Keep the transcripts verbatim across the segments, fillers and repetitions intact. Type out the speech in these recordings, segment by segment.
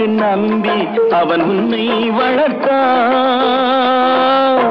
நம்பி அவன் உன்னை வளர்த்தான்.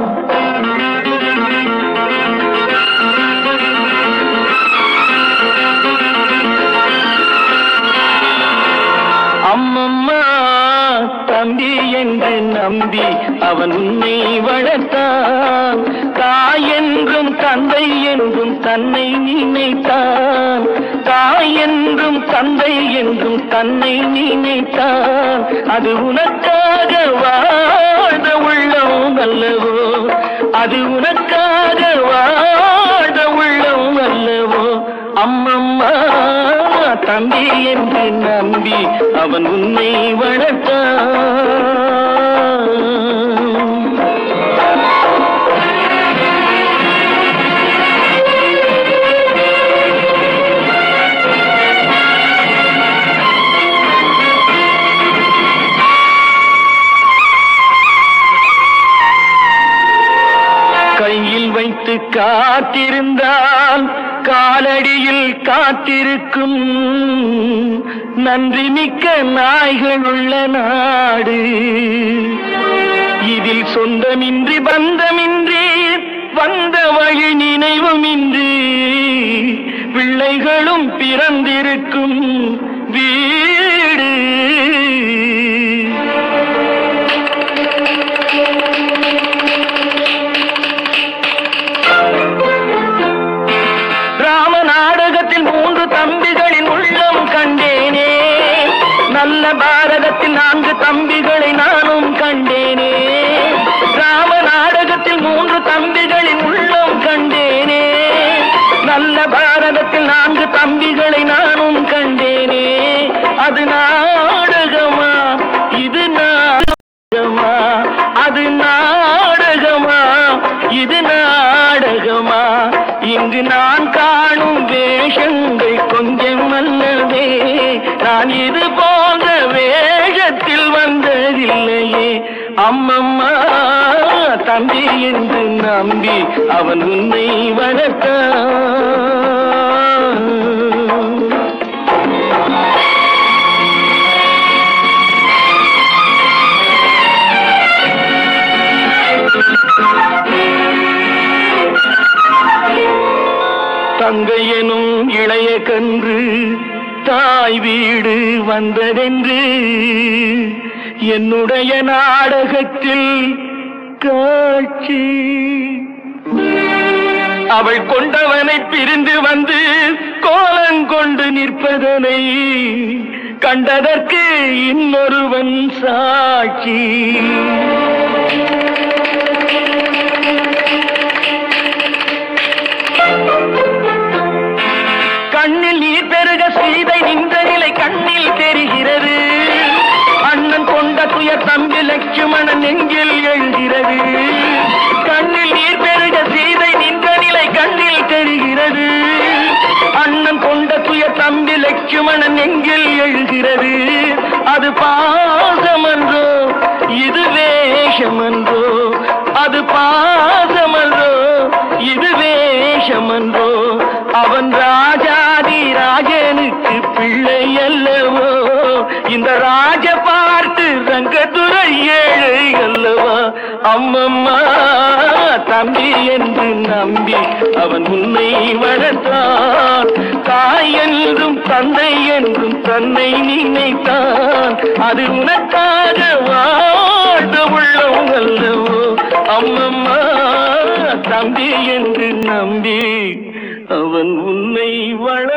அம்மம்மா தம்பி என்று நம்பி அவன் உன்னை வளர்த்தான். தாய் என்றும் தந்தை என்றும் தன்னை நினைத்தான். தாய் என்றும் தந்தை என்றும் தன்னை நினைத்தான். அது உனக்காக வாழ்ந்த உள்ளம் அல்லவோ, அது உனக்காக வாழ்ந்த உள்ளம் அல்லவோ. அம்மம்மா தம்பி என்று நம்பி அவன் உன்னை வளர்த்தான். கையில் வைத்து காத்திருந்தால் காலடியில் காத்திருக்கும் நன்றி மிக்க நாய்கள் உள்ள நாடு. இதில் சொந்தமின்றி பந்தமின்றி வந்த வழி நினைவுமின்றி பிள்ளைகளும் பிறந்திருக்கும் வீடு. மூன்று தம்பிகளின் உள்ளம் கண்டேனே, நல்ல பாரதத்தில் நான்கு தம்பிகளை நானும் கண்டேனே. ராம நாடகத்தில் மூன்று தம்பிகளின் உள்ளம் கண்டேனே, நல்ல பாரதத்தில் நான்கு தம்பிகளை நானும் கண்டேனே. அது நாடகமா இது நாடகமா, அது நாடகமா இது நாடகமா. இங்கு நான் காணும் வேஷங்கள் கொஞ்சம் அல்லவே, நான் இது போன்ற வேஷத்தில் வந்ததில்லையே. அம்மம்மா தம்பி என்று நம்பி அவன் உன்னை வளர்த்தான். தங்கை எனும் இளைய கன்று தாய் வீடு வந்ததென்று என்னுடைய நாடகத்தில் காட்சி. அவள் கொண்டவனை பிரிந்து வந்து கோலங்கொண்டு நிற்பதனை கண்டதற்கு இன்னொருவன் சாட்சி. கண்ணில் நீர் பெருக சீதை நின்ற நிலை கண்ணில் தெரிகிறது. அண்ணன் கொண்ட துயர் தம்பி லட்சுமணன் நெஞ்சில் எழுகிறது. கண்ணில் நீர் பெருக சீதை நின்ற நிலை கண்ணில் தெரிகிறது. அண்ணன் கொண்ட துயர் தம்பி லட்சுமணன் நெஞ்சில் எழுகிறது. அது பாசமன்றோ இது வேஷமன்றோ, அது பாசமன்றோ இது வேஷமன்றோ. அவன் ராஜாதி ராஜனுக்கு பிள்ளை அல்லவோ, இந்த ராஜ பார்த்து ரங்கதுரை ஏழை அல்லவா. அம்மம்மா தம்பி என்று நம்பி அவன் உன்னை வளர்த்தான். தாய் என்றும் தந்தை என்றும் தன்னை நினைத்தான். அது உனக்காக வாழ்ந்த உள்ளம் அல்லவோ. அம்மம்மா தம்பி என்று நம்பி அவன் உன்னை வள